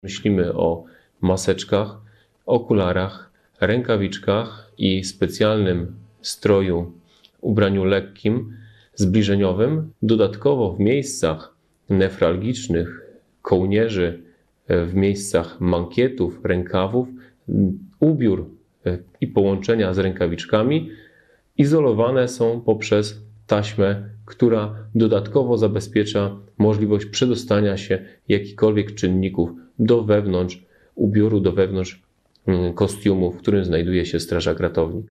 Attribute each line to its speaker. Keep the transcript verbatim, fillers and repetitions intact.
Speaker 1: Myślimy o maseczkach, okularach, rękawiczkach i specjalnym stroju, ubraniu lekkim, zbliżeniowym. Dodatkowo w miejscach newralgicznych, kołnierzy, w miejscach mankietów, rękawów, ubiór i połączenia z rękawiczkami izolowane są poprzez taśmę, która dodatkowo zabezpiecza możliwość przedostania się jakichkolwiek czynników do wewnątrz ubioru, do wewnątrz kostiumu, w którym znajduje się strażak ratownik.